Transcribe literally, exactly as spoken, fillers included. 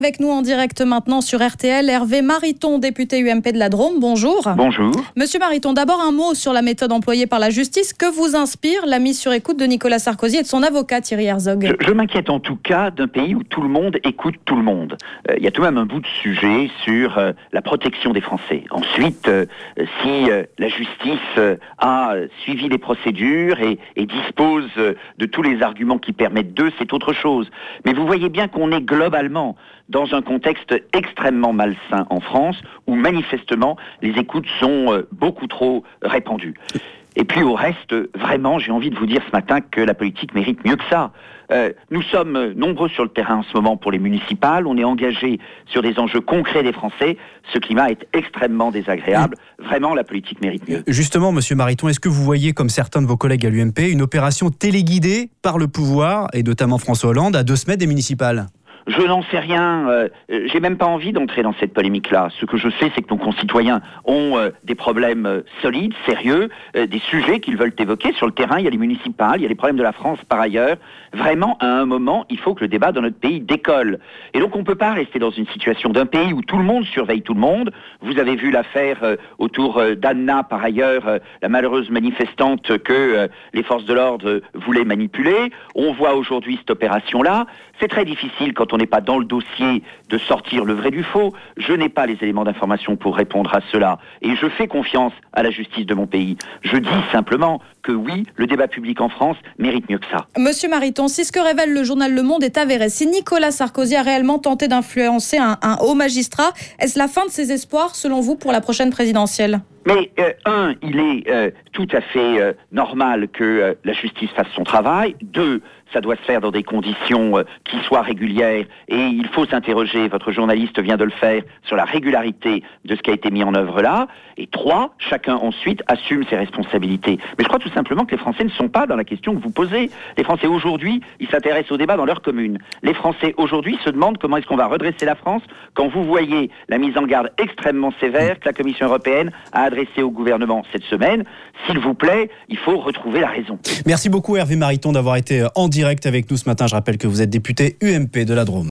Avec nous en direct maintenant sur R T L, Hervé Mariton, député U M P de la Drôme. Bonjour. Bonjour. Monsieur Mariton, d'abord un mot sur la méthode employée par la justice. Que vous inspire la mise sur écoute de Nicolas Sarkozy et de son avocat Thierry Herzog? Je, je m'inquiète en tout cas d'un pays où tout le monde écoute tout le monde. Il euh, y a tout de même un bout de sujet sur euh, la protection des Français. Ensuite, euh, si euh, la justice euh, a suivi les procédures et, et dispose euh, de tous les arguments qui permettent d'eux, c'est autre chose. Mais vous voyez bien qu'on est globalement dans un contexte extrêmement malsain en France, où manifestement les écoutes sont euh, beaucoup trop répandues. Et puis au reste, vraiment, j'ai envie de vous dire ce matin que la politique mérite mieux que ça. Euh, nous sommes nombreux sur le terrain en ce moment pour les municipales, on est engagé sur des enjeux concrets des Français, ce climat est extrêmement désagréable, vraiment la politique mérite mieux. Justement, monsieur Mariton, est-ce que vous voyez, comme certains de vos collègues à l'U M P, une opération téléguidée par le pouvoir, et notamment François Hollande, à deux semaines des municipales ? Je n'en sais rien, euh, j'ai même pas envie d'entrer dans cette polémique-là. Ce que je sais, c'est que nos concitoyens ont euh, des problèmes euh, solides, sérieux, euh, des sujets qu'ils veulent évoquer. Sur le terrain, il y a les municipales, il y a les problèmes de la France par ailleurs. Vraiment, à un moment, il faut que le débat dans notre pays décolle. Et donc, on ne peut pas rester dans une situation d'un pays où tout le monde surveille tout le monde. Vous avez vu l'affaire euh, autour euh, d'Anna, par ailleurs, euh, la malheureuse manifestante que euh, les forces de l'ordre euh, voulaient manipuler. On voit aujourd'hui cette opération-là. C'est très difficile quand on n'est pas dans le dossier de sortir le vrai du faux. Je n'ai pas les éléments d'information pour répondre à cela. Et je fais confiance à la justice de mon pays. Je dis simplement que oui, le débat public en France mérite mieux que ça. Monsieur Mariton, si ce que révèle le journal Le Monde est avéré, si Nicolas Sarkozy a réellement tenté d'influencer un, un haut magistrat, est-ce la fin de ses espoirs, selon vous, pour la prochaine présidentielle ? Mais, euh, un, il est euh, tout à fait euh, normal que euh, la justice fasse son travail. Deux, ça doit se faire dans des conditions euh, qui soient régulières. Et il faut s'interroger, votre journaliste vient de le faire, sur la régularité de ce qui a été mis en œuvre là. Et trois, chacun ensuite assume ses responsabilités. Mais je crois tout simplement que les Français ne sont pas dans la question que vous posez. Les Français aujourd'hui, ils s'intéressent au débat dans leur commune. Les Français aujourd'hui se demandent comment est-ce qu'on va redresser la France quand vous voyez la mise en garde extrêmement sévère que la Commission européenne a adressé au gouvernement cette semaine. S'il vous plaît, il faut retrouver la raison. Merci beaucoup Hervé Mariton d'avoir été en direct avec nous ce matin. Je rappelle que vous êtes député U M P de la Drôme.